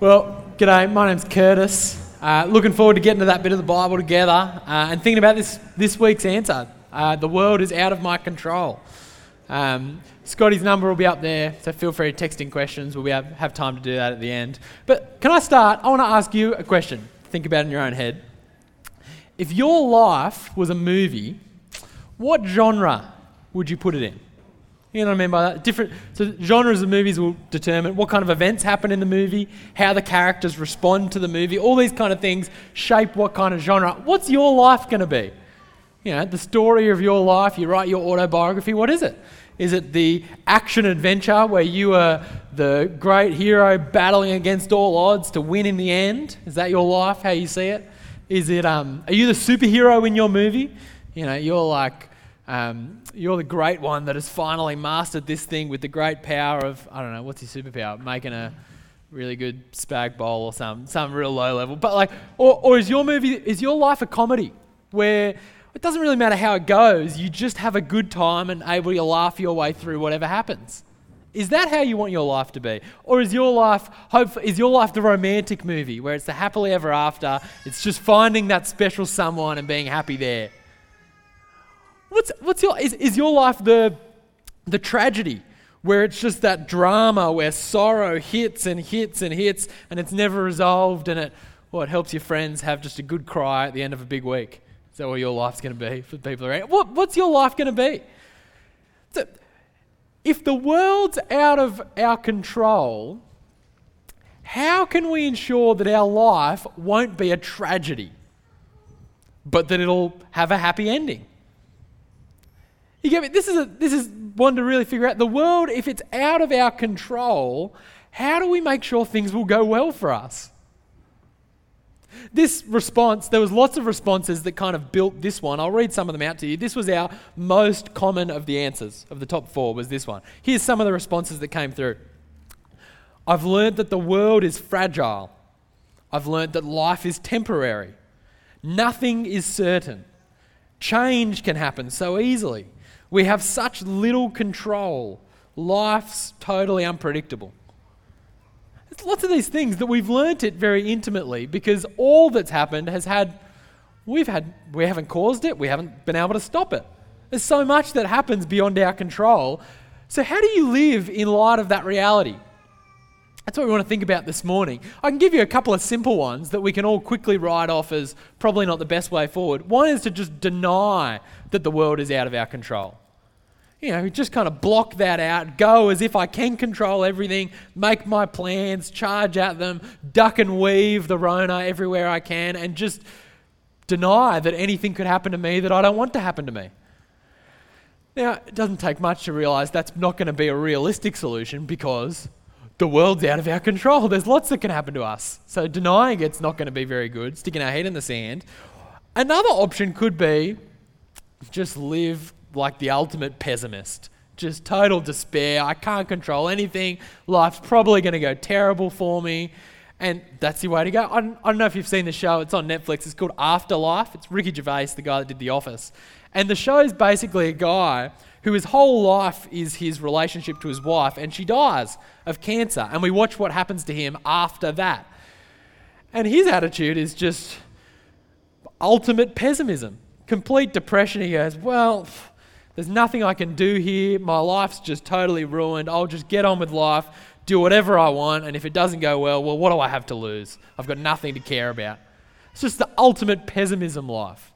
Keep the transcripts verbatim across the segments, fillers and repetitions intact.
Well, g'day, my name's Curtis. Uh, looking forward to getting to that bit of the Bible together uh, and thinking about this, this week's answer. Uh, the world is out of my control. Um, Scotty's number will be up there, so feel free to text in questions. We'll be have, have time to do that at the end. But can I start? I want to ask you a question. Think about it in your own head. If your life was a movie, what genre would you put it in? You know what I mean by that? Different so genres of movies will determine what kind of events happen in the movie, how the characters respond to the movie. All these kind of things shape what kind of genre. What's your life going to be? You know, the story of your life. You write your autobiography. What is it? Is it the action adventure where you are the great hero battling against all odds to win in the end? Is that your life? How you see it? Is it? Um, are you the superhero in your movie? You know, you're like. Um, you're the great one that has finally mastered this thing with the great power of, I don't know, what's your superpower? Making a really good spag bowl or some some real low level. But like, or, or is your movie, is your life a comedy where it doesn't really matter how it goes, you just have a good time and able to laugh your way through whatever happens? Is that how you want your life to be? Or is your life, hope, is your life the romantic movie where it's the happily ever after, it's just finding that special someone and being happy there? What's what's your is, is your life the the tragedy where it's just that drama where sorrow hits and hits and hits and it's never resolved and it well it helps your friends have just a good cry at the end of a big week? Is that what your life's going to be for the people around? What what's your life going to be? So, if the world's out of our control, how can we ensure that our life won't be a tragedy, but that it'll have a happy ending? You get me? This is a, this is one to really figure out. The world, if it's out of our control, how do we make sure things will go well for us? This response, there was lots of responses that kind of built this one. I'll read some of them out to you. This was our most common of the answers of the top four was this one. Here's some of the responses that came through. I've learned that the world is fragile. I've learned that life is temporary. Nothing is certain. Change can happen so easily. We have such little control. Life's totally unpredictable. There's lots of these things that we've learnt it very intimately because all that's happened has had, we've had, we haven't caused it, we haven't been able to stop it. There's so much that happens beyond our control. So how do you live in light of that reality? That's what we want to think about this morning. I can give you a couple of simple ones that we can all quickly write off as probably not the best way forward. One is to just deny that the world is out of our control. You know, just kind of block that out, go as if I can control everything, make my plans, charge at them, duck and weave the Rona everywhere I can, and just deny that anything could happen to me that I don't want to happen to me. Now, it doesn't take much to realise that's not going to be a realistic solution because the world's out of our control. There's lots that can happen to us. So denying it's not going to be very good, sticking our head in the sand. Another option could be just live like the ultimate pessimist. Just total despair. I can't control anything. Life's probably going to go terrible for me. And that's the way to go. I don't, I don't know if you've seen the show. It's on Netflix. It's called Afterlife. It's Ricky Gervais, the guy that did The Office. And the show is basically a guy who his whole life is his relationship to his wife, and she dies of cancer. And we watch what happens to him after that. And his attitude is just ultimate pessimism, complete depression. He goes, well, there's nothing I can do here. My life's just totally ruined. I'll just get on with life, do whatever I want, and if it doesn't go well, well, what do I have to lose? I've got nothing to care about. It's just the ultimate pessimism life.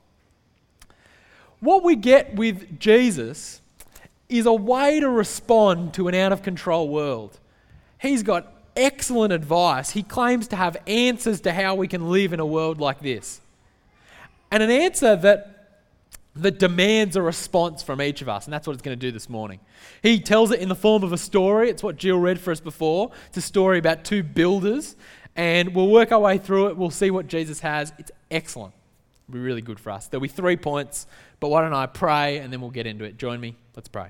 What we get with Jesus is a way to respond to an out-of-control world. He's got excellent advice. He claims to have answers to how we can live in a world like this. And an answer that that demands a response from each of us, and that's what it's going to do this morning. He tells it in the form of a story. It's what Jill read for us before. It's a story about two builders, and we'll work our way through it. We'll see what Jesus has. It's excellent. It'll be really good for us. There'll be three points, but why don't I pray, and then we'll get into it. Join me. Let's pray.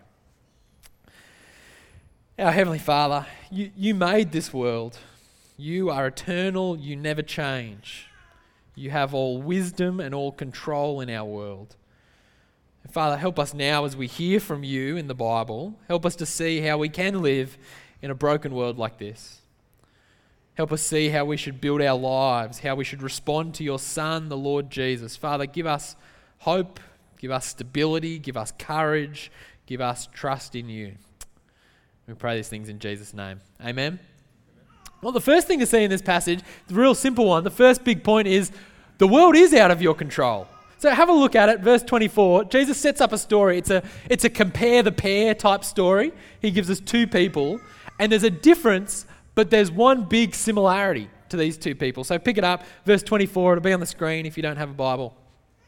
Our Heavenly Father, you, you made this world. You are eternal. You never change. You have all wisdom and all control in our world. Father, help us now as we hear from you in the Bible. Help us to see how we can live in a broken world like this. Help us see how we should build our lives, how we should respond to your Son, the Lord Jesus. Father, give us hope, give us stability, give us courage, give us trust in you. We pray these things in Jesus' name. Amen. Well, the first thing to see in this passage, the real simple one, the first big point is the world is out of your control. So have a look at it, verse twenty-four. Jesus sets up a story. It's a, it's a compare the pair type story. He gives us two people, and there's a difference, but there's one big similarity to these two people. So pick it up, verse twenty-four. It'll be on the screen if you don't have a Bible.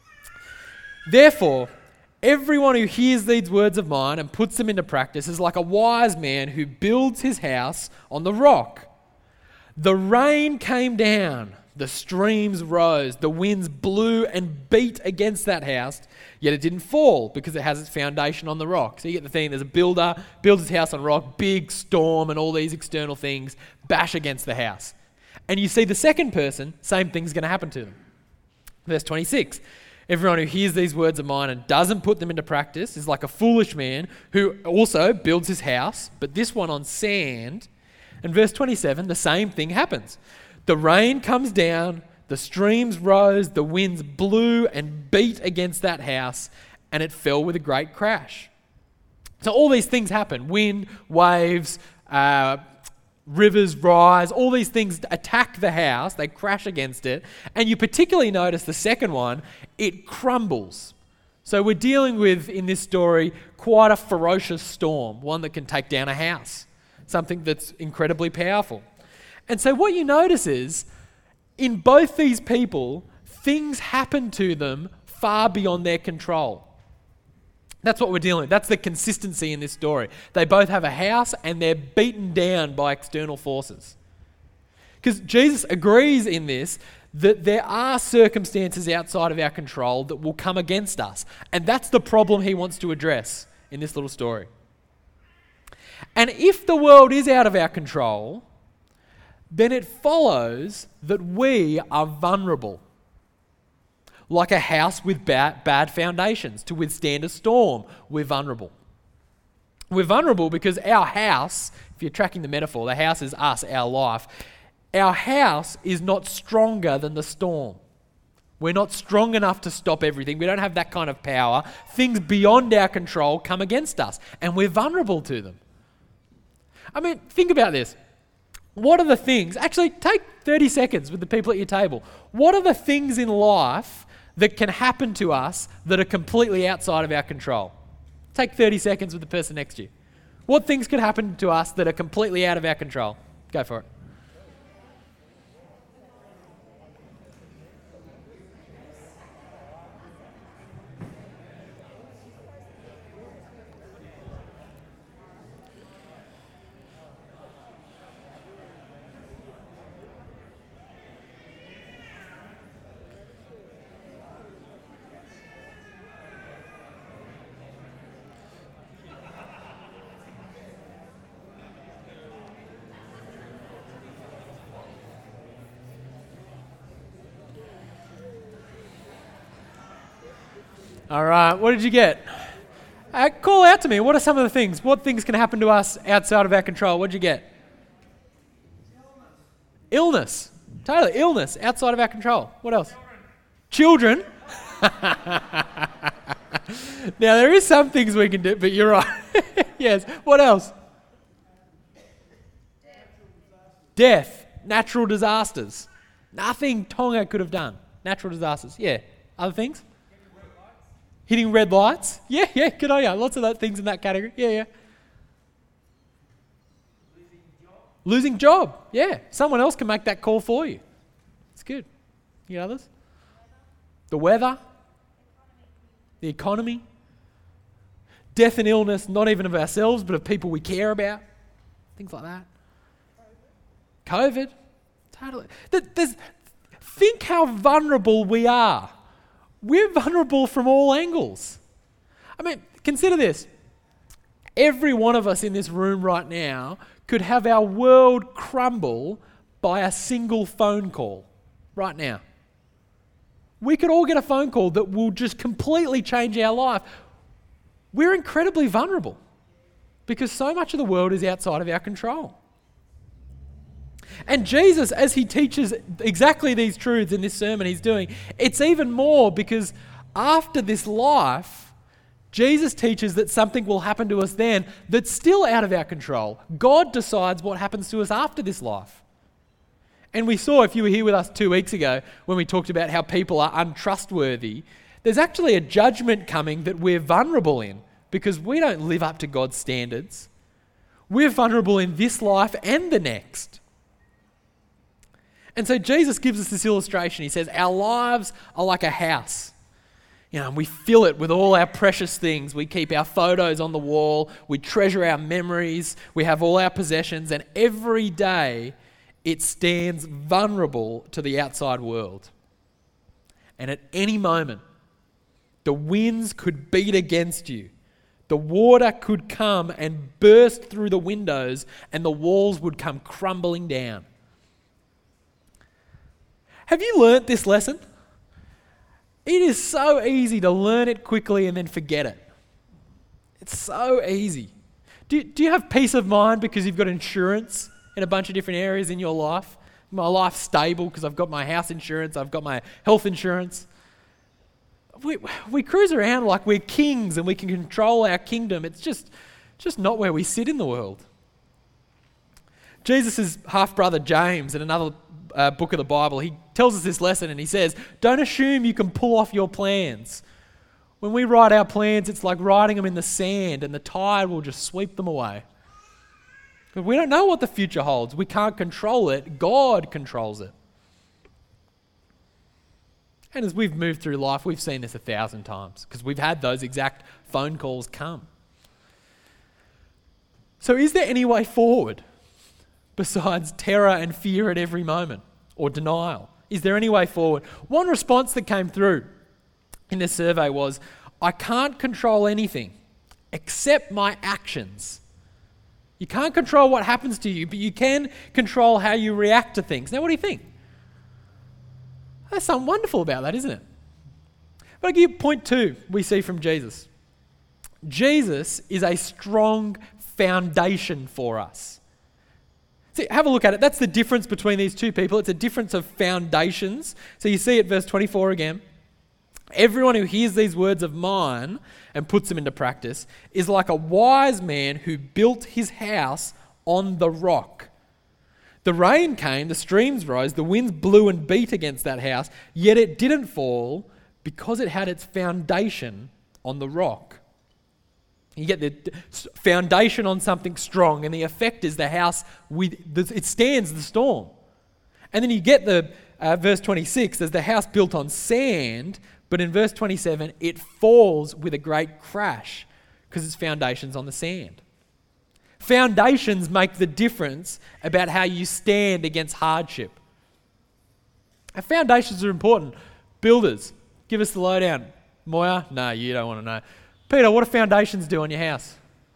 Therefore, everyone who hears these words of mine and puts them into practice is like a wise man who builds his house on the rock. The rain came down, the streams rose, the winds blew and beat against that house, yet it didn't fall because it has its foundation on the rock. So you get the thing, there's a builder, builds his house on rock, big storm and all these external things bash against the house. And you see the second person, same thing's going to happen to them. Verse twenty-six. Everyone who hears these words of mine and doesn't put them into practice is like a foolish man who also builds his house, but this one on sand. And verse twenty-seven, the same thing happens. The rain comes down, the streams rose, the winds blew and beat against that house, and it fell with a great crash. So all these things happen. Wind, waves, uh, rivers rise, all these things attack the house, they crash against it, and you particularly notice the second one, it crumbles. So we're dealing with, in this story, quite a ferocious storm, one that can take down a house, something that's incredibly powerful. And so what you notice is, in both these people, things happen to them far beyond their control. That's what we're dealing with. That's the consistency in this story. They both have a house and they're beaten down by external forces. Because Jesus agrees in this that there are circumstances outside of our control that will come against us. And that's the problem he wants to address in this little story. And if the world is out of our control, then it follows that we are vulnerable. Like a house with bad, bad foundations. To withstand a storm, we're vulnerable. We're vulnerable because our house, if you're tracking the metaphor, the house is us, our life. Our house is not stronger than the storm. We're not strong enough to stop everything. We don't have that kind of power. Things beyond our control come against us, and we're vulnerable to them. I mean, think about this. What are the things, actually take thirty seconds with the people at your table. What are the things in life that can happen to us that are completely outside of our control? Take thirty seconds with the person next to you. What things could happen to us that are completely out of our control? Go for it. All right, what did you get? Uh, call out to me. What are some of the things? What things can happen to us outside of our control? What did you get? Illness. Illness. Totally, illness outside of our control. What else? Children. Now, there is some things we can do, but you're right. Yes. What else? Death. Natural disasters. Nothing Tonga could have done. Natural disasters. Yeah. Other things? Hitting red lights. Yeah, yeah, good on you. Lots of those things in that category. Yeah, yeah. Losing job. Losing job. Yeah. Someone else can make that call for you. It's good. You got others? The weather. The economy. Death and illness, not even of ourselves, but of people we care about. Things like that. COVID. Totally. There's, think how vulnerable we are. We're vulnerable from all angles. I mean, consider this. Every one of us in this room right now could have our world crumble by a single phone call right now. We could all get a phone call that will just completely change our life. We're incredibly vulnerable because so much of the world is outside of our control. And Jesus, as he teaches exactly these truths in this sermon he's doing, it's even more because after this life, Jesus teaches that something will happen to us then that's still out of our control. God decides what happens to us after this life. And we saw, if you were here with us two weeks ago, when we talked about how people are untrustworthy, there's actually a judgment coming that we're vulnerable in because we don't live up to God's standards. We're vulnerable in this life and the next. And so Jesus gives us this illustration. He says, our lives are like a house. You know, and we fill it with all our precious things. We keep our photos on the wall. We treasure our memories. We have all our possessions. And every day, it stands vulnerable to the outside world. And at any moment, the winds could beat against you. The water could come and burst through the windows, and the walls would come crumbling down. Have you learnt this lesson? It is so easy to learn it quickly and then forget it. It's so easy. Do, do you have peace of mind because you've got insurance in a bunch of different areas in your life? My life's stable because I've got my house insurance, I've got my health insurance. We, we cruise around like we're kings and we can control our kingdom. It's just, just not where we sit in the world. Jesus' half-brother James, in another uh, book of the Bible, he tells us this lesson and he says, don't assume you can pull off your plans. When we write our plans, it's like writing them in the sand and the tide will just sweep them away. But we don't know what the future holds. We can't control it. God controls it. And as we've moved through life, we've seen this a thousand times because we've had those exact phone calls come. So is there any way forward besides terror and fear at every moment or denial? Is there any way forward? One response that came through in this survey was, I can't control anything except my actions. You can't control what happens to you, but you can control how you react to things. Now, what do you think? There's something wonderful about that, isn't it? But I'll give you point two we see from Jesus. Jesus is a strong foundation for us. See, have a look at it. That's the difference between these two people. It's a difference of foundations. So you see it, verse twenty-four again. Everyone who hears these words of mine and puts them into practice is like a wise man who built his house on the rock. The rain came, the streams rose, the winds blew and beat against that house, yet it didn't fall because it had its foundation on the rock. You get the foundation on something strong, and the effect is the house, with it stands the storm. And then you get the uh, verse twenty-six, there's the house built on sand, but in verse twenty-seven, it falls with a great crash because its foundation's on the sand. Foundations make the difference about how you stand against hardship. And foundations are important. Builders, give us the lowdown. Moya? No, you don't want to know. Peter, what do foundations do on your house?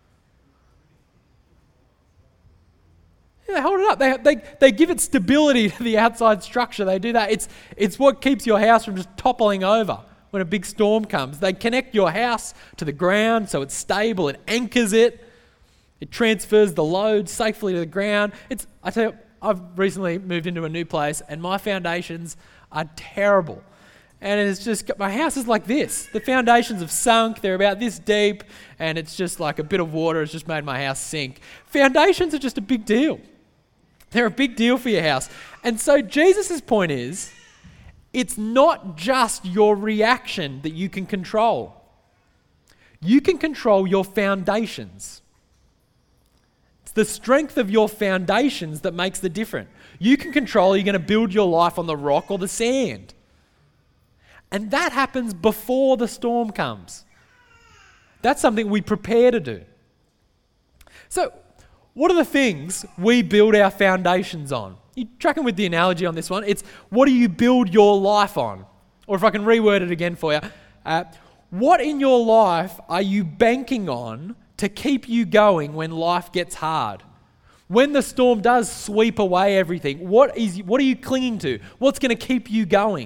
Yeah, they hold it up. They, they, they give it stability to the outside structure. They do that. It's, it's what keeps your house from just toppling over when a big storm comes. They connect your house to the ground so it's stable. It anchors it. It transfers the load safely to the ground. It's, I tell you, I've recently moved into a new place and my foundations are terrible. And it's just, my house is like this. The foundations have sunk, they're about this deep, and it's just like a bit of water has just made my house sink. Foundations are just a big deal. They're a big deal for your house. And so Jesus' point is, it's not just your reaction that you can control. You can control your foundations. It's the strength of your foundations that makes the difference. You can control, are you going to build your life on the rock or the sand? And that happens before the storm comes. That's something we prepare to do. So, what are the things we build our foundations on? You're tracking with the analogy on this one. It's what do you build your life on? Or if I can reword it again for you, uh, what in your life are you banking on to keep you going when life gets hard? When the storm does sweep away everything, what is what are you clinging to? What's going to keep you going?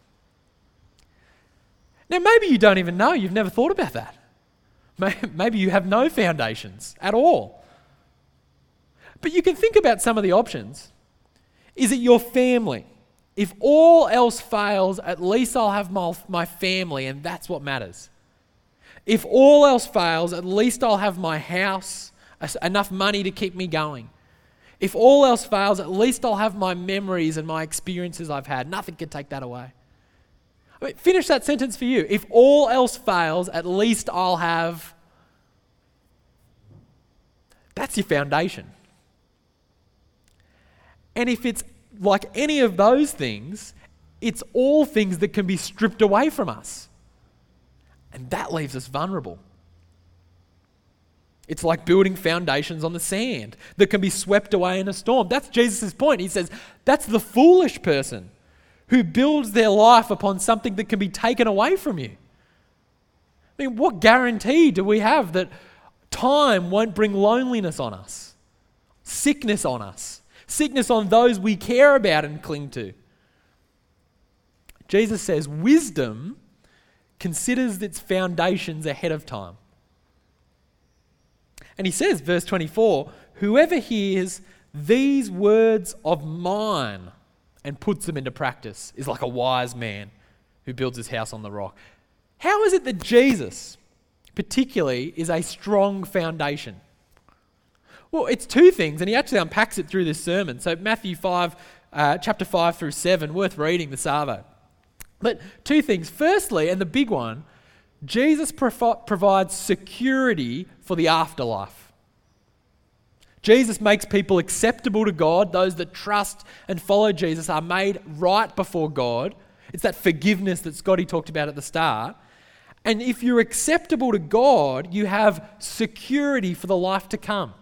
Now, maybe you don't even know. You've never thought about that. Maybe you have no foundations at all. But you can think about some of the options. Is it your family? If all else fails, at least I'll have my, my family, and that's what matters. If all else fails, at least I'll have my house, enough money to keep me going. If all else fails, at least I'll have my memories and my experiences I've had. Nothing can take that away. I mean, finish that sentence for you. If all else fails, at least I'll have... That's your foundation. And if it's like any of those things, it's all things that can be stripped away from us. And that leaves us vulnerable. It's like building foundations on the sand that can be swept away in a storm. That's Jesus' point. He says, that's the foolish person who builds their life upon something that can be taken away from you. I mean, what guarantee do we have that time won't bring loneliness on us, sickness on us, sickness on those we care about and cling to? Jesus says wisdom considers its foundations ahead of time. And he says, verse twenty-four, whoever hears these words of mine and puts them into practice is like a wise man who builds his house on the rock. How is it that Jesus, particularly, is a strong foundation? Well, it's two things, and he actually unpacks it through this sermon. So Matthew five, uh, chapter five through seven, worth reading the Savo. But two things. Firstly, and the big one, Jesus provi- provides security for the afterlife. Jesus makes people acceptable to God. Those that trust and follow Jesus are made right before God. It's that forgiveness that Scotty talked about at the start. And if you're acceptable to God, you have security for the life to come.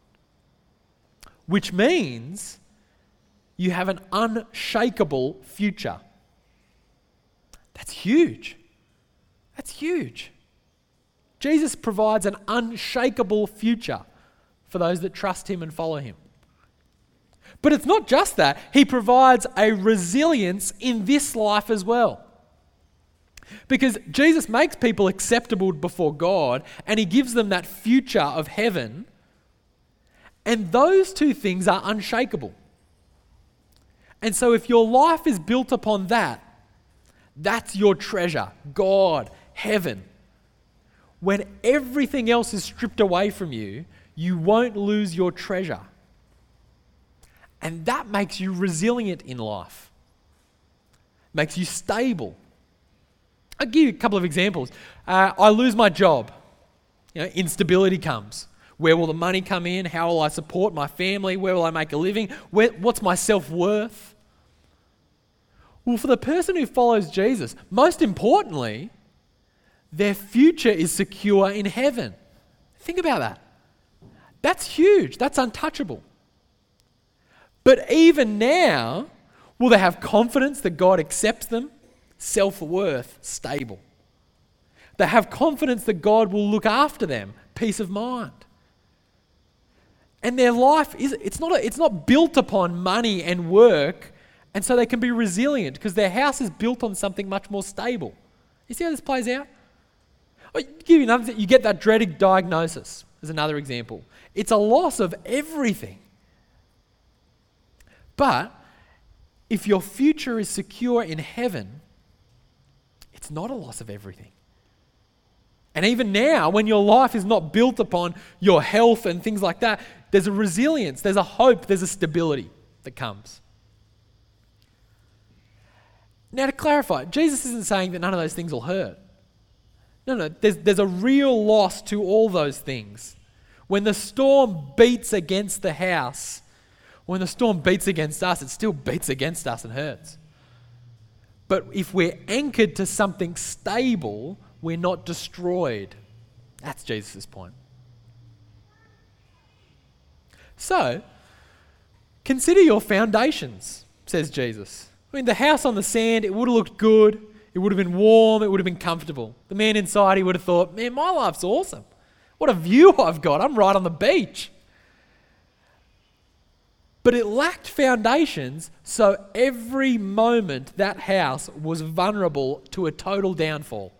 Which means you have an unshakable future. That's huge. That's huge. Jesus provides an unshakable future for those that trust him and follow him. But it's not just that. He provides a resilience in this life as well. Because Jesus makes people acceptable before God and he gives them that future of heaven. And those two things are unshakable. And so if your life is built upon that, that's your treasure, God, heaven. When everything else is stripped away from you, you won't lose your treasure. And that makes you resilient in life. Makes you stable. I'll give you a couple of examples. Uh, I lose my job. You know, instability comes. Where will the money come in? How will I support my family? Where will I make a living? Where, what's my self-worth? Well, for the person who follows Jesus, most importantly, their future is secure in heaven. Think about that. That's huge. That's untouchable. But even now, will they have confidence that God accepts them? Self-worth, stable. They have confidence that God will look after them, peace of mind. And their life is it's not a, it's not built upon money and work, and so they can be resilient because their house is built on something much more stable. You see how this plays out? I'll give you another thing. You get that dreaded diagnosis as another example. It's a loss of everything. But if your future is secure in heaven, it's not a loss of everything. And even now, when your life is not built upon your health and things like that, there's a resilience, there's a hope, there's a stability that comes. Now to clarify, Jesus isn't saying that none of those things will hurt. No, no, there's, there's a real loss to all those things. When the storm beats against the house, when the storm beats against us, it still beats against us and hurts. But if we're anchored to something stable, we're not destroyed. That's Jesus' point. So, consider your foundations, says Jesus. I mean, the house on the sand, it would have looked good. It would have been warm. It would have been comfortable. The man inside, he would have thought, man, my life's awesome. What a view I've got. I'm right on the beach. But it lacked foundations, so every moment that house was vulnerable to a total downfall,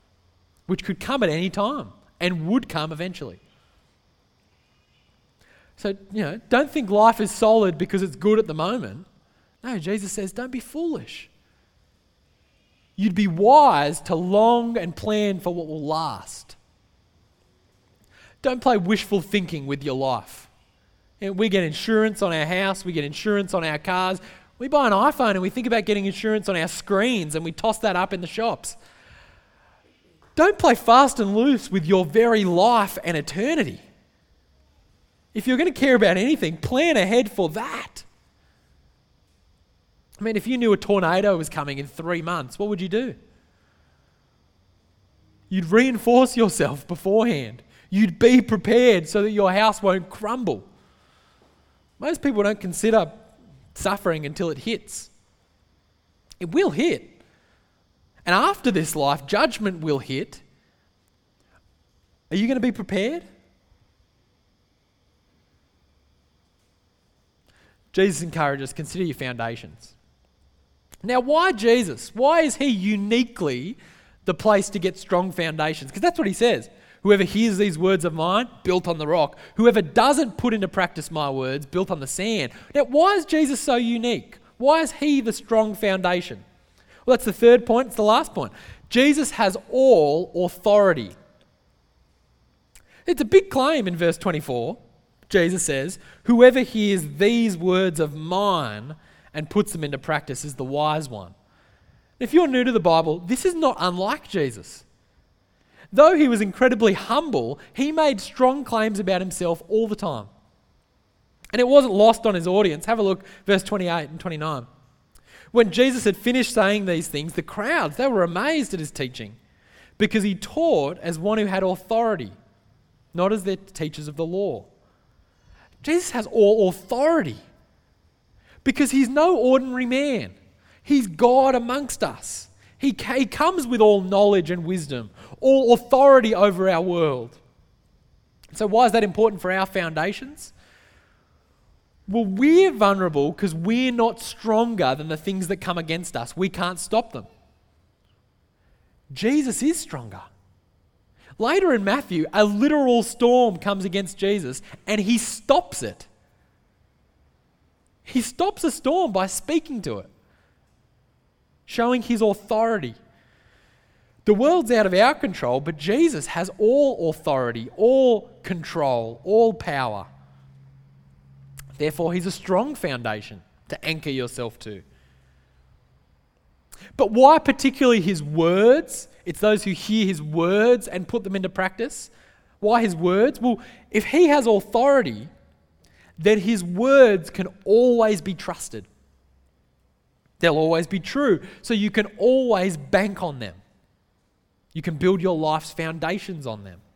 which could come at any time and would come eventually. So, you know, don't think life is solid because it's good at the moment. No, Jesus says, don't be foolish. You'd be wise to long and plan for what will last. Don't play wishful thinking with your life. You know, we get insurance on our house, we get insurance on our cars. We buy an iPhone and we think about getting insurance on our screens and we toss that up in the shops. Don't play fast and loose with your very life and eternity. If you're going to care about anything, plan ahead for that. I mean, if you knew a tornado was coming in three months, what would you do? You'd reinforce yourself beforehand. You'd be prepared so that your house won't crumble. Most people don't consider suffering until it hits. It will hit. And after this life, judgment will hit. Are you going to be prepared? Jesus encourages, consider your foundations. Now, why Jesus? Why is he uniquely the place to get strong foundations? Because that's what he says. Whoever hears these words of mine, built on the rock. Whoever doesn't put into practice my words, built on the sand. Now, why is Jesus so unique? Why is he the strong foundation? Well, that's the third point. It's the last point. Jesus has all authority. It's a big claim in verse twenty-four. Jesus says, whoever hears these words of mine and puts them into practice is the wise one. If you're new to the Bible, this is not unlike Jesus. Though he was incredibly humble, he made strong claims about himself all the time. And it wasn't lost on his audience. Have a look, verse twenty-eight and twenty-nine. When Jesus had finished saying these things, the crowds, they were amazed at his teaching because he taught as one who had authority, not as the teachers of the law. Jesus has all authority because he's no ordinary man. He's God amongst us. He, he comes with all knowledge and wisdom, all authority over our world. So why is that important for our foundations? Well, we're vulnerable because we're not stronger than the things that come against us. We can't stop them. Jesus is stronger. Later in Matthew, a literal storm comes against Jesus and he stops it. He stops a storm by speaking to it, showing his authority. The world's out of our control, but Jesus has all authority, all control, all power. Therefore, he's a strong foundation to anchor yourself to. But why particularly his words? It's those who hear his words and put them into practice. Why his words? Well, if he has authority, then his words can always be trusted. They'll always be true, so you can always bank on them. You can build your life's foundations on them.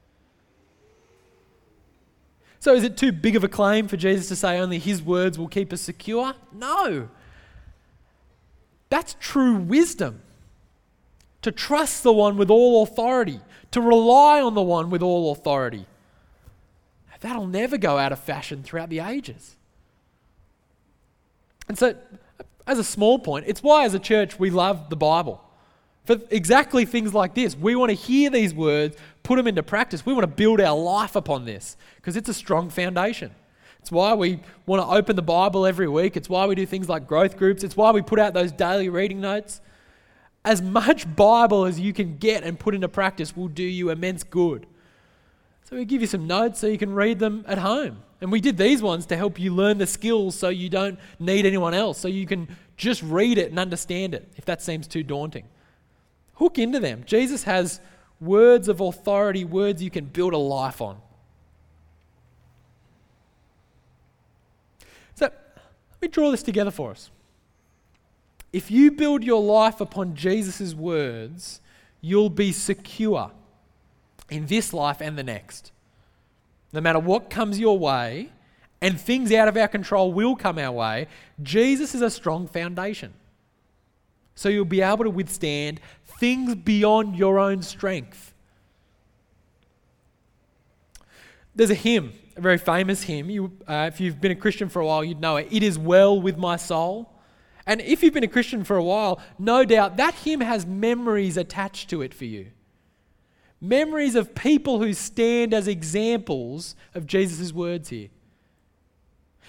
So is it too big of a claim for Jesus to say only his words will keep us secure? No. That's true wisdom. To trust the one with all authority, to rely on the one with all authority. That'll never go out of fashion throughout the ages. And so, as a small point, it's why as a church we love the Bible. For exactly things like this. We want to hear these words, put them into practice. We want to build our life upon this because it's a strong foundation. It's why we want to open the Bible every week. It's why we do things like growth groups. It's why we put out those daily reading notes. As much Bible as you can get and put into practice will do you immense good. So we give you some notes so you can read them at home. And we did these ones to help you learn the skills so you don't need anyone else, so you can just read it and understand it if that seems too daunting. Hook into them. Jesus has words of authority, words you can build a life on. So let me draw this together for us. If you build your life upon Jesus' words, you'll be secure in this life and the next. No matter what comes your way, and things out of our control will come our way, Jesus is a strong foundation. So you'll be able to withstand things beyond your own strength. There's a hymn, a very famous hymn. You, uh, if you've been a Christian for a while, you'd know it. It is well with my soul. And if you've been a Christian for a while, no doubt that hymn has memories attached to it for you. Memories of people who stand as examples of Jesus' words here.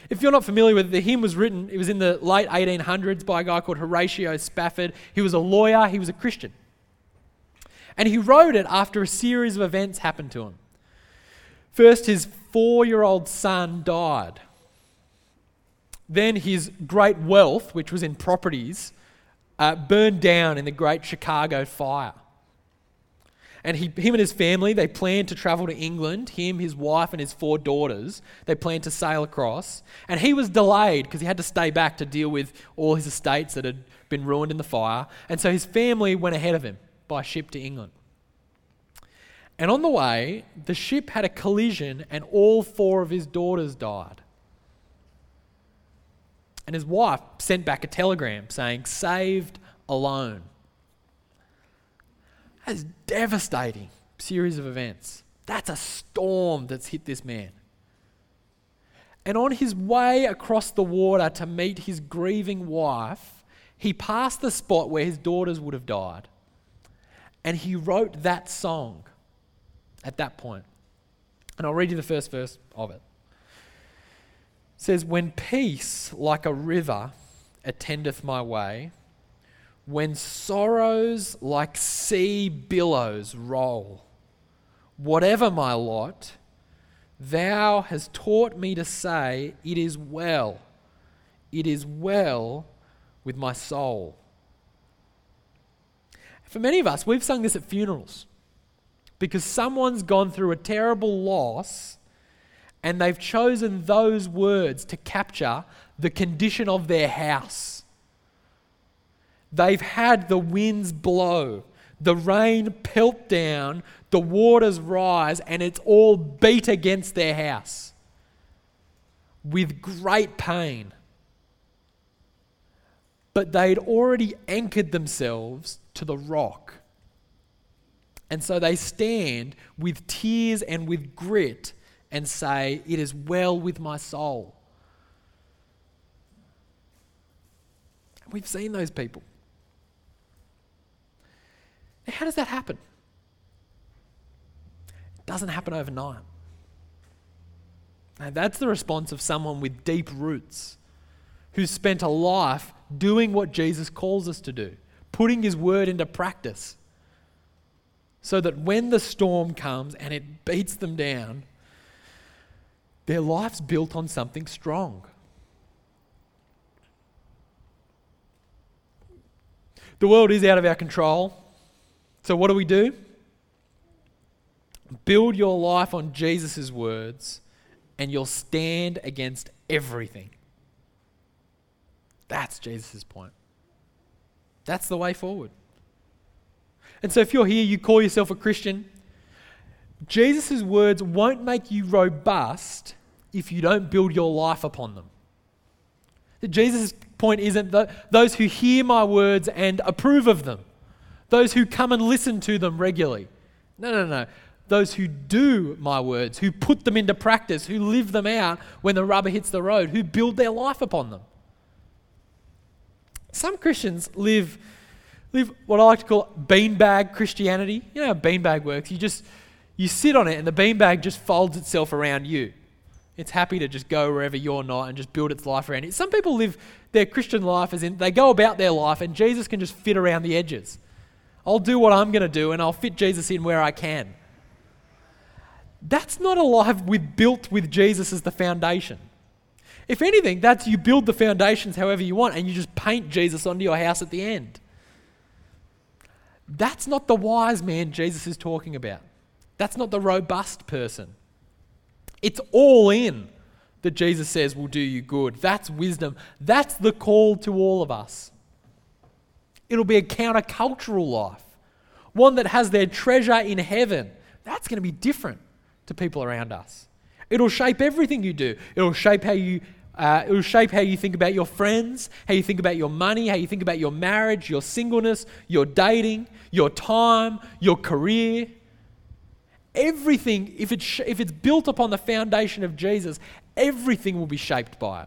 If you're not familiar with it, the hymn was written, it was in the late eighteen hundreds by a guy called Horatio Spafford. He was a lawyer, he was a Christian. And he wrote it after a series of events happened to him. First, his four-year-old son died. Then his great wealth, which was in properties, uh, burned down in the Great Chicago Fire. And he, him and his family, they planned to travel to England. Him, his wife, and his four daughters, they planned to sail across. And he was delayed because he had to stay back to deal with all his estates that had been ruined in the fire. And so his family went ahead of him by ship to England. And on the way, the ship had a collision and all four of his daughters died. And his wife sent back a telegram saying, "Saved alone." That's devastating series of events. That's a storm that's hit this man. And on his way across the water to meet his grieving wife, he passed the spot where his daughters would have died. And he wrote that song at that point. And I'll read you the first verse of it. It says, "When peace like a river attendeth my way, when sorrows like sea billows roll, whatever my lot, thou hast taught me to say, it is well, it is well with my soul." For many of us, we've sung this at funerals because someone's gone through a terrible loss and they've chosen those words to capture the condition of their house. They've had the winds blow, the rain pelt down, the waters rise, and it's all beat against their house with great pain. But they'd already anchored themselves to the rock. And so they stand with tears and with grit and say, "It is well with my soul." We've seen those people. Now, how does that happen? It doesn't happen overnight. Now, that's the response of someone with deep roots who's spent a life doing what Jesus calls us to do, putting his word into practice, so that when the storm comes and it beats them down, their life's built on something strong. The world is out of our control. So what do we do? Build your life on Jesus' words and you'll stand against everything. That's Jesus' point. That's the way forward. And so if you're here, you call yourself a Christian, Jesus' words won't make you robust if you don't build your life upon them. Jesus' point isn't that those who hear my words and approve of them, those who come and listen to them regularly. No, no, no. Those who do my words, who put them into practice, who live them out when the rubber hits the road, who build their life upon them. Some Christians live, live what I like to call beanbag Christianity. You know how beanbag works? You just, you sit on it and the beanbag just folds itself around you. It's happy to just go wherever you're not and just build its life around you. Some people live their Christian life as in they go about their life and Jesus can just fit around the edges. I'll do what I'm going to do and I'll fit Jesus in where I can. That's not a life with, built with Jesus as the foundation. If anything, that's you build the foundations however you want and you just paint Jesus onto your house at the end. That's not the wise man Jesus is talking about. That's not the robust person. It's all in that Jesus says will do you good. That's wisdom. That's the call to all of us. It'll be a countercultural life, one that has their treasure in heaven. That's going to be different to people around us. It'll shape everything you do. It'll shape how you uh, it'll shape how you think about your friends, how you think about your money, how you think about your marriage, your singleness, your dating, your time, your career. Everything, if it's sh- if it's built upon the foundation of Jesus, everything will be shaped by it.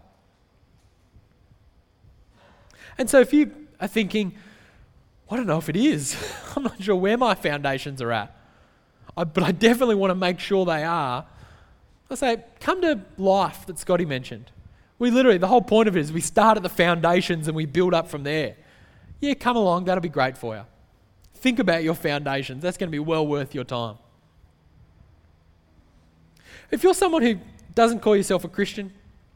And so if you are thinking, I don't know if it is. I'm not sure where my foundations are at. I, but I definitely want to make sure they are. I say, come to Life that Scotty mentioned. We literally, the whole point of it is we start at the foundations and we build up from there. Yeah, come along, that'll be great for you. Think about your foundations. That's going to be well worth your time. If you're someone who doesn't call yourself a Christian,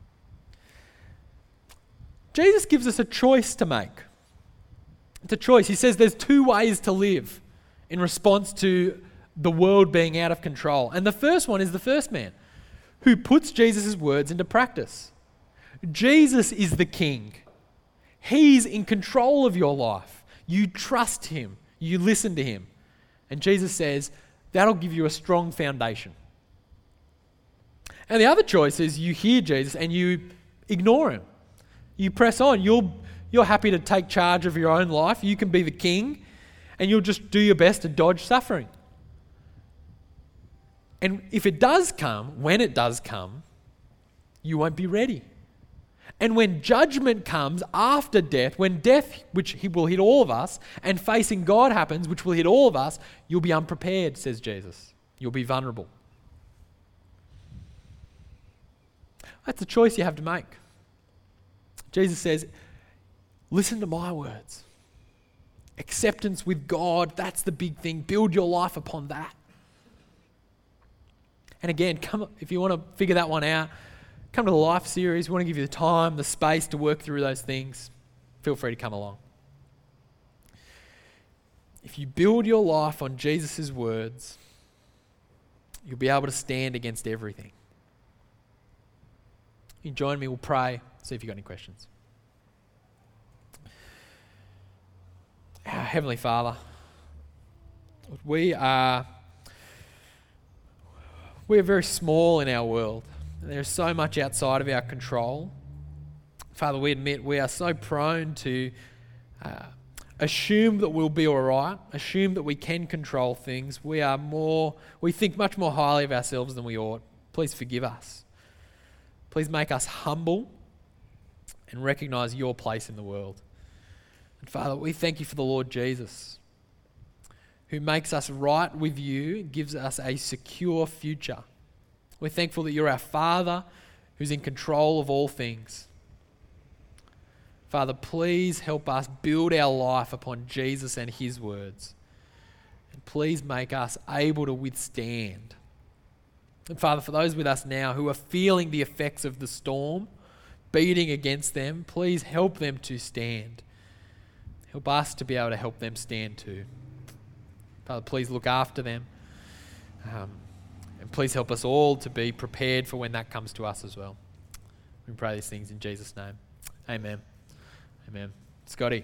Jesus gives us a choice to make. It's a choice. He says there's two ways to live in response to the world being out of control. And the first one is the first man who puts Jesus' words into practice. Jesus is the king. He's in control of your life. You trust him. You listen to him. And Jesus says that'll give you a strong foundation. And the other choice is you hear Jesus and you ignore him. You press on. You're, you're happy to take charge of your own life. You can be the king and you'll just do your best to dodge suffering. And if it does come, when it does come, you won't be ready. And when judgment comes after death, when death, which he will hit all of us, and facing God happens, which will hit all of us, you'll be unprepared, says Jesus. You'll be vulnerable. That's a choice you have to make. Jesus says, listen to my words. Acceptance with God, that's the big thing. Build your life upon that. And again, come if you want to figure that one out, come to the Life series. We want to give you the time, the space to work through those things. Feel free to come along. If you build your life on Jesus' words, you'll be able to stand against everything. You join me, we'll pray, see if you've got any questions. Our Heavenly Father, we are, we are very small in our world. There's so much outside of our control. Father, we admit we are so prone to uh, assume that we'll be all right, assume that we can control things. We are more, we think much more highly of ourselves than we ought. Please forgive us. Please make us humble and recognize your place in the world. And Father, we thank you for the Lord Jesus, who makes us right with you, gives us a secure future. We're thankful that you're our Father who's in control of all things. Father, please help us build our life upon Jesus and his words. And please make us able to withstand. And Father, for those with us now who are feeling the effects of the storm beating against them, please help them to stand. Help us to be able to help them stand too. Father, please look after them. Um, and please help us all to be prepared for when that comes to us as well. We pray these things in Jesus' name. Amen. Amen. Scotty.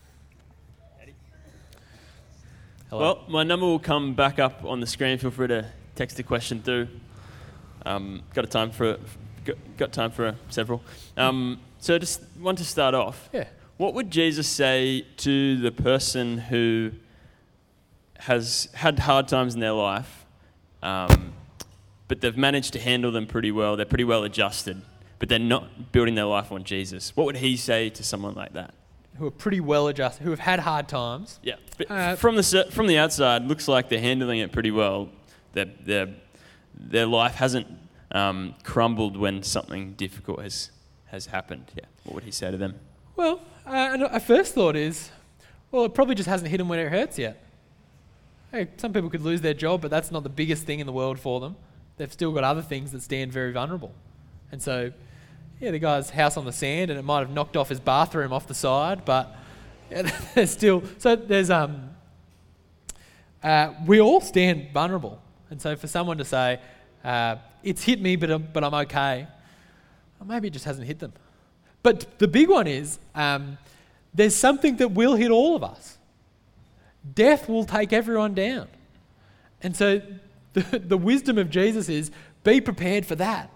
Hello. Well, my number will come back up on the screen. Feel free to text a question through. Um, got a time for got, got time for uh, several. Um, so just want to start off. Yeah. What would Jesus say to the person who has had hard times in their life, um, but they've managed to handle them pretty well? They're pretty well adjusted, but they're not building their life on Jesus. What would he say to someone like that? Who are pretty well adjusted, who have had hard times. Yeah. But Uh, from the from the outside, looks like they're handling it pretty well. Their their their life hasn't um, crumbled when something difficult has has happened. Yeah. What would he say to them? Well, uh, and a first thought is, well, it probably just hasn't hit them when it hurts yet. Hey, some people could lose their job, but that's not the biggest thing in the world for them. They've still got other things that stand very vulnerable. And so, yeah, the guy's house on the sand, and it might have knocked off his bathroom off the side, but yeah, there's still, so there's, um, uh, we all stand vulnerable. And so for someone to say, uh, it's hit me, but I'm, but I'm okay, well, maybe it just hasn't hit them. But the big one is, um, there's something that will hit all of us. Death will take everyone down. And so the, the wisdom of Jesus is, be prepared for that.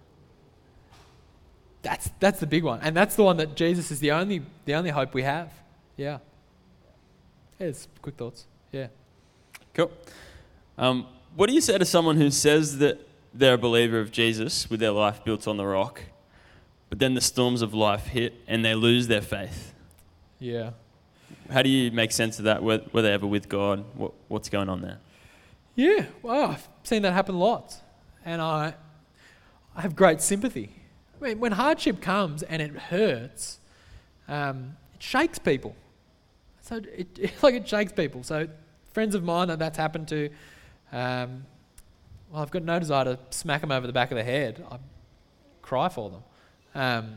That's that's the big one. And that's the one that Jesus is the only the only hope we have. Yeah. Yeah, it's quick thoughts. Yeah. Cool. Um, what do you say to someone who says that they're a believer of Jesus with their life built on the rock, but then the storms of life hit and they lose their faith? Yeah. How do you make sense of that? Were, were they ever with God? What, what's going on there? Yeah. Well, I've seen that happen lots. And I I have great sympathy. I mean, when hardship comes and it hurts, um, it shakes people. So it, it like it shakes people. So friends of mine that that's happened to, um, well, I've got no desire to smack them over the back of the head. I cry for them. Um,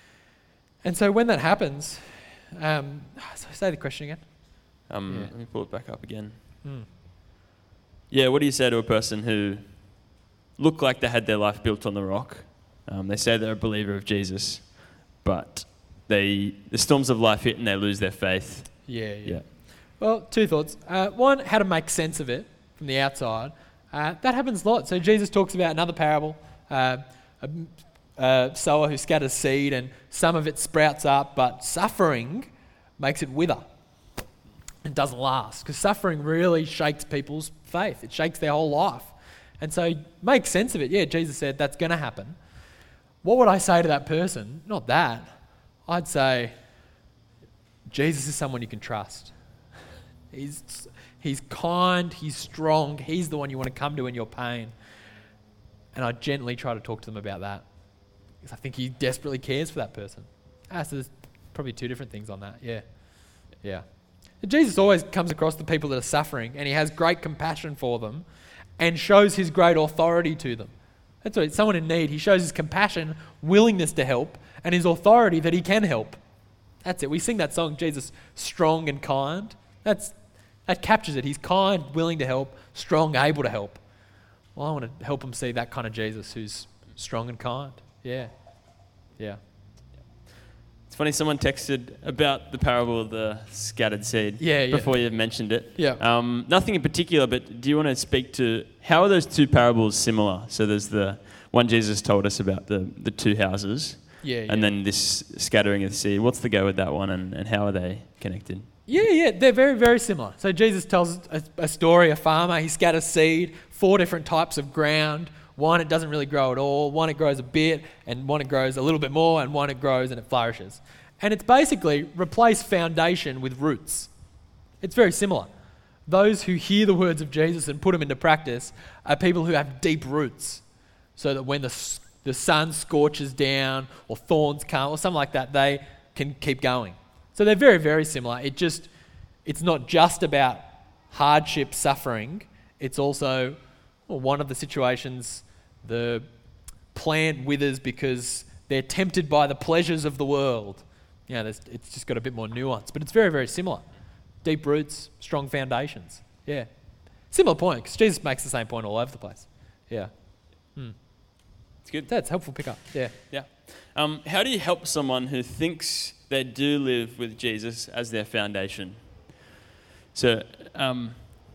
and so when that happens, um, so say the question again. Um, Yeah. Let me pull it back up again. Hmm. Yeah, what do you say to a person who looked like they had their life built on the rock? Um, they say they're a believer of Jesus, but they the storms of life hit and they lose their faith. Yeah, yeah. Yeah. Well, two thoughts. Uh, one, how to make sense of it from the outside. Uh, that happens a lot. So Jesus talks about another parable, uh, a, a sower who scatters seed and some of it sprouts up, but suffering makes it wither. It doesn't last because suffering really shakes people's faith. It shakes their whole life. And so make sense of it. Yeah, Jesus said that's going to happen. What would I say to that person? Not that. I'd say Jesus is someone you can trust. He's he's kind, he's strong, he's the one you want to come to in your pain. And I gently try to talk to them about that because I think he desperately cares for that person. Ah, so there's probably two different things on that. Yeah. Yeah. Jesus always comes across the people that are suffering and he has great compassion for them and shows his great authority to them. That's what someone in need. He shows his compassion, willingness to help, and his authority that he can help. That's it. We sing that song, Jesus, strong and kind. That's that captures it. He's kind, willing to help, strong, able to help. Well, I want to help them see that kind of Jesus who's strong and kind. Yeah. Yeah. It's funny, someone texted about the parable of the scattered seed Yeah, yeah. before you mentioned it. Yeah. Um, nothing in particular, but do you want to speak to how are those two parables similar? So there's the one Jesus told us about the, the two houses, Yeah, and yeah. then this scattering of the seed. What's the go with that one, and, and how are they connected? Yeah, yeah, they're very, very similar. So Jesus tells a, a story, a farmer, he scatters seed, four different types of ground. One, it doesn't really grow at all. One, it grows a bit, and one, it grows a little bit more, and one, it grows and it flourishes. And it's basically replace foundation with roots. It's very similar. Those who hear the words of Jesus and put them into practice are people who have deep roots, so that when the, the sun scorches down or thorns come or something like that, they can keep going. So they're very, very similar. It just, it's not just about hardship, suffering. It's also, well, one of the situations, the plant withers because they're tempted by the pleasures of the world. You know, there's, it's just got a bit more nuance, but it's very, very similar. Deep roots, strong foundations. Yeah. Similar point, because Jesus makes the same point all over the place. Yeah. Hmm. It's good. That's helpful pickup. Yeah. Yeah. Um, how do you help someone who thinks they do live with Jesus as their foundation? So um,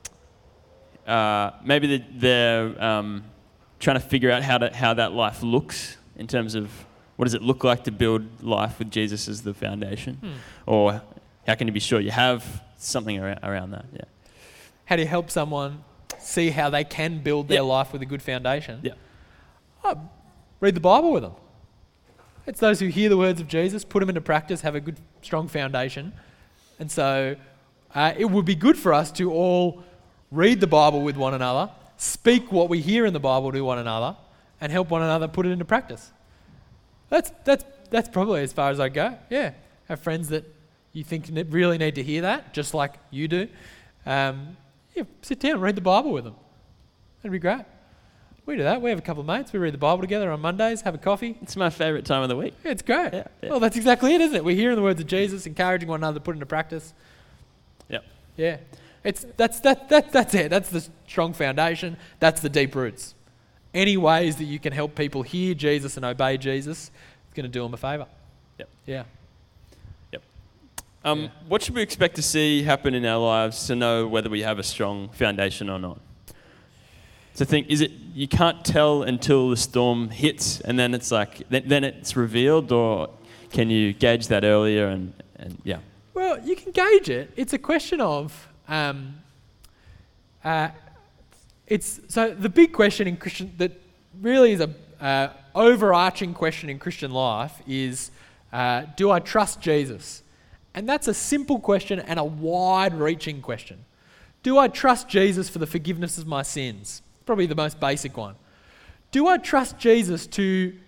uh, maybe they're, they're um, trying to figure out how to, how that life looks in terms of what does it look like to build life with Jesus as the foundation, Hmm. or how can you be sure you have something around, around that? Yeah. How do you help someone see how they can build their Yeah. life with a good foundation? Yeah. Oh, read the Bible with them. It's those who hear the words of Jesus, put them into practice, have a good, strong foundation. And so uh, it would be good for us to all read the Bible with one another, speak what we hear in the Bible to one another, and help one another put it into practice. That's that's that's probably as far as I go. Yeah, have friends that you think ne- really need to hear that, just like you do. Um, yeah, sit down, read the Bible with them. That'd be great. We do that. We have a couple of mates. We read the Bible together on Mondays, have a coffee. It's my favourite time of the week. Yeah, it's great. Yeah, yeah. Well, that's exactly it, isn't it? We're hearing the words of Jesus, encouraging one another to put into practice. Yeah. Yeah, it's that's that that that's it. That's the strong foundation. That's the deep roots. Any ways that you can help people hear Jesus and obey Jesus, it's going to do them a favour. Yep. Yeah. Yep. Um, Yeah. What should we expect to see happen in our lives to know whether we have a strong foundation or not? So think, is it you can't tell until the storm hits and then it's like, then, then it's revealed, or can you gauge that earlier and, and yeah. Well, you can gauge it. It's a question of, um, uh, it's so the big question in Christian that really is a uh, overarching question in Christian life is, uh, do I trust Jesus? And that's a simple question and a wide-reaching question. Do I trust Jesus for the forgiveness of my sins? Probably the most basic one. Do I trust Jesus to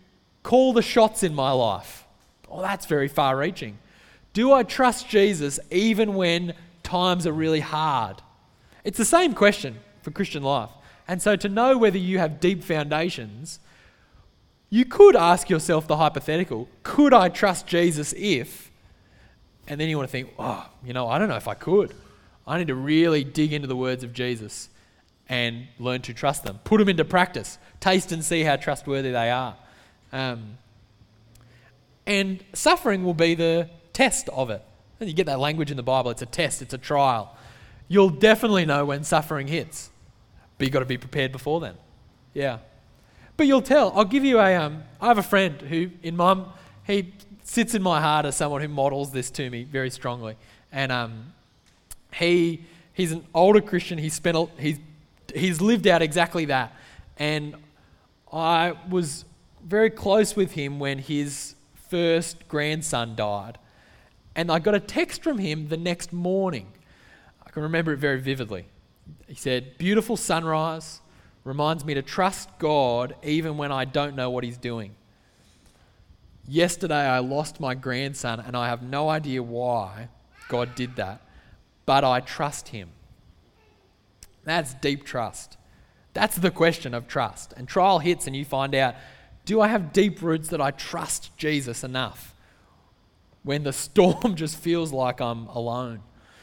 call the shots in my life? Oh, that's very far-reaching. Do I trust Jesus even when times are really hard? It's the same question for Christian life. And so to know whether you have deep foundations, you could ask yourself the hypothetical, could I trust Jesus if? And then you want to think, oh, you know, I don't know if I could. I need to really dig into the words of Jesus and learn to trust them. Put them into practice. Taste and see how trustworthy they are. Um, and suffering will be the test of it. And you get that language in the Bible. It's a test. It's a trial. You'll definitely know when suffering hits. But you've got to be prepared before then. Yeah. But you'll tell. I'll give you a... Um, I have a friend who, in my... He sits in my heart as someone who models this to me very strongly. And um, he he's an older Christian. He's spent... A, he's He's lived out exactly that. And I was very close with him when his first grandson died. And I got a text from him the next morning. I can remember it very vividly. He said, "Beautiful sunrise, reminds me to trust God even when I don't know what he's doing. Yesterday I lost my grandson and I have no idea why God did that, but I trust him." That's deep trust. That's the question of trust. And trial hits and you find out, do I have deep roots that I trust Jesus enough when the storm just feels like I'm alone?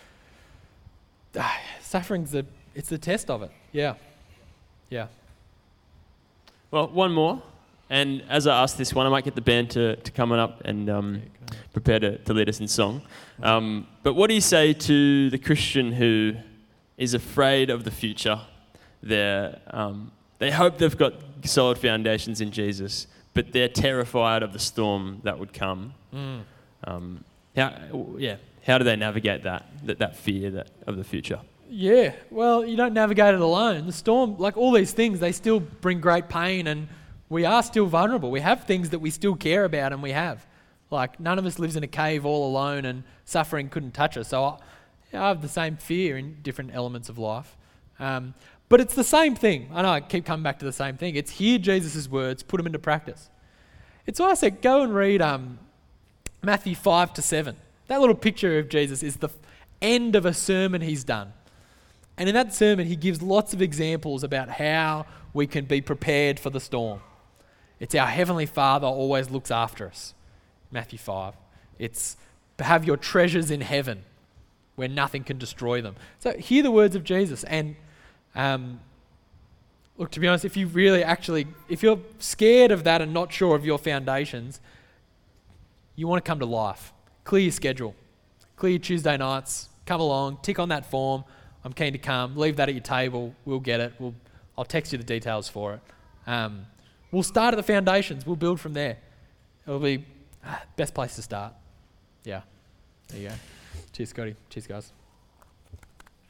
Suffering's the, it's the test of it. Yeah. Yeah. Well, one more. And as I ask this one, I might get the band to, to come on up and um, prepare to, to lead us in song. Um, but what do you say to the Christian who is afraid of the future? They're, um, they hope they've got solid foundations in Jesus, but they're terrified of the storm that would come. Mm. Um, how, yeah, how do they navigate that, that, that fear that, of the future? Yeah, well, you don't navigate it alone. The storm, like all these things, they still bring great pain, and we are still vulnerable. We have things that we still care about, and we have. Like, none of us lives in a cave all alone, and suffering couldn't touch us. So I, I have the same fear in different elements of life. Um, but it's the same thing. I know I keep coming back to the same thing. It's hear Jesus' words, put them into practice. It's why I said go and read um, Matthew five to seven. That little picture of Jesus is the f- end of a sermon he's done. And in that sermon, he gives lots of examples about how we can be prepared for the storm. It's our Heavenly Father always looks after us. Matthew five. It's have your treasures in heaven, where nothing can destroy them. So hear the words of Jesus. And um, look, to be honest, if you really actually, if you're scared of that and not sure of your foundations, you want to come to life. Clear your schedule. Clear your Tuesday nights. Come along. Tick on that form. I'm keen to come. Leave that at your table. We'll get it. We'll, I'll text you the details for it. Um, we'll start at the foundations. We'll build from there. It'll be ah, best place to start. Yeah. There you go. Cheers, Scotty. Cheers, guys.